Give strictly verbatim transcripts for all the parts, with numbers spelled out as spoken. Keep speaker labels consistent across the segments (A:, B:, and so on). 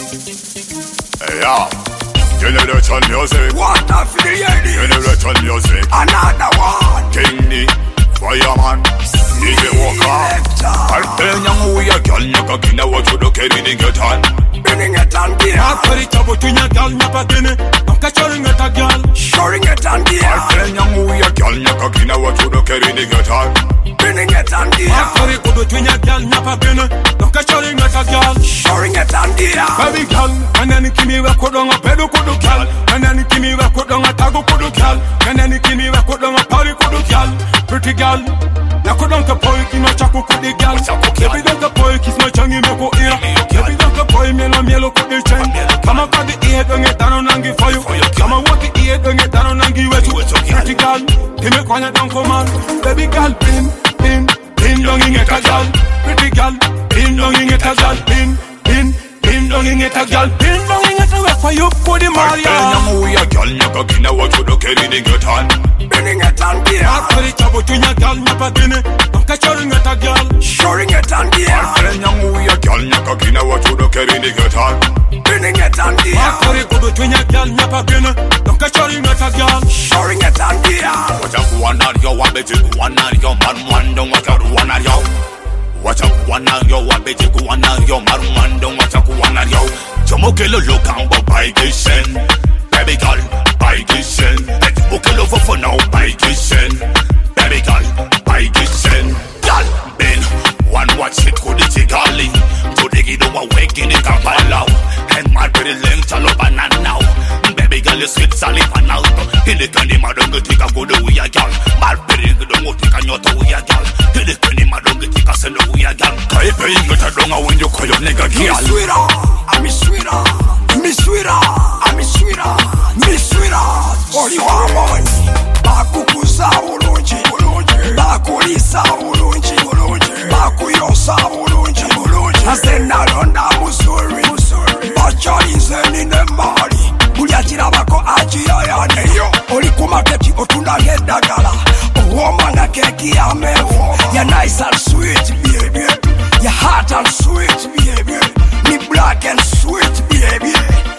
A: Yeah, generation music.
B: What a feeling.
A: Generation music.
B: Another one.
A: King D, Fireman, D J Walker. Alpenya nguya girl nyaka kina watu do keri ni getan.
B: Bringing it on gear.
C: Akari chabo tunya girl nyapa gene. Nka choring it a girl.
B: Shoring it on gear.
A: Alpenya nguya girl nyaka kina watu do keri ni getan.
B: Bringing it on gear.
C: Akari kudo tunya girl nyapa gene. Nka choring it a girl.
B: Shoring it on gear.
C: Baby girl, and then kimi we kodonga pedo kudo girl. And then kimi we kodonga tago kudo girl. And then kimi we kodonga pari kudo girl. Pretty girl. Na kodonga boy kima chako kudo girl. Baby donga boy kiss my changi me ko ear. Baby donga boy me no mielo kudo chain. Come up at the ear donge tano nangi for you. Come on walk the ear donge tano nangi wetu. Pretty girl, kimi kwanya down for man. Baby girl, pin, pin, pin donging it a girl. Pretty girl, pin donging it a girl. Pin, pin, pin donging it a girl. Pin donging it a work for you for the Maria.
A: Alpenya nguya girl nyaka kina watu do keri ni getan.
B: Bringing it on gear.
C: Akari chabo tunya girl nyapa gene. Nka choring it a girl.
B: Shoring it on gear.
A: Alpenya nguya girl nyaka kina watu do keri ni getan.
B: Bringing it on gear.
C: Akari kudo tunya girl nyapa gene. Nka choring it a girl.
B: Shoring it on gear.
A: Wacha kuwana yo wabeti kuwana yo marumando wacha kuwana yo. Wacha kuwana yo wabeti kuwana yo marumando wacha kuwana yo. Chomokelo lokambo by this end. Baby girl, by this end. Let's book a lover for now by this end. Baby girl, by this end. Girl, Ben, one watch it could it gali. To the gido wa waking it up allow. And my pretty link chalo banana now. Baby girl, you sweet sally panauto. Hili kani madongo tika kudo uya girl. My pretty gido tika nyoto uya girl. Hili kani madongo tika sendo uya girl. Kai pay ngota donga when you call your nigga girl.
B: Me sweeter, I'm me sweeter. Me sweeter, I'm me sweeter. Me sweeter, only one man. Bakukuza bulungi, bulungi. Bakulisa bulungi, bulungi. Bakuyosa bulungi, bulungi. Ase nalonda musuri, musuri. Bachalize nine mali. Bulyakira bako ajiyayane yo. Oli kumakeki otunda ngedagala. Owomanga keki ya mevu. Ya nice and sweet baby. Ya hot and sweet baby. Me black and sweet baby.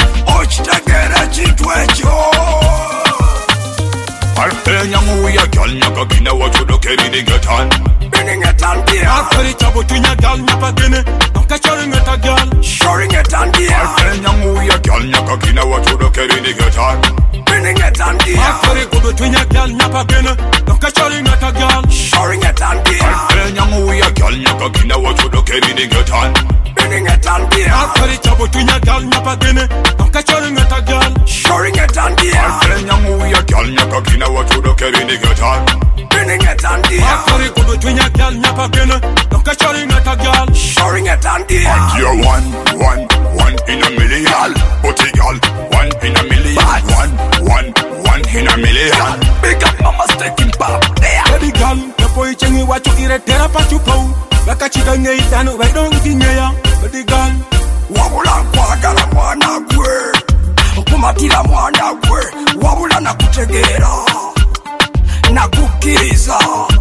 B: Ochitagera chitwecho.
A: Alpenya nguya girl nyaka kina watu do keri ni getan.
B: Bringing it on gear.
C: Akari chabo tunya girl nyapa gene. Nka choring it a girl.
B: Shoring it on gear.
A: Alpenya nguya girl nyaka kina watu do keri ni getan.
B: Bringing it on gear.
C: Akari kudo tunya girl nyapa gene. Nka choring it a girl.
B: Shoring it on gear.
A: Alpenya nguya girl nyaka kina watu do keri ni getan.
B: Bringing it on gear.
C: Akari chabo tunya girl nyapa gene. Nka choring it a girl.
B: Shoring it on gear.
A: Alpenya nguya girl nyaka kina watu do keri ni getan.
B: Bringing it on gear.
C: Akari kudo tunya girl nyapa gene. Nka choring it a girl.
B: Shoring it on gear.
A: You're one, one, one in a million. Booty girl, one in a million. One, one, one in a million.
B: Big up mama taking pop there.
C: Baby girl, the boy chengi wachu iretera pachuko. Wakachida ngei tanu waidong kinyea. Baby girl,
B: wabula kwagala mwana gwe. Okumatira mwana gwe. Wabula nakutegera. Nakukiriza.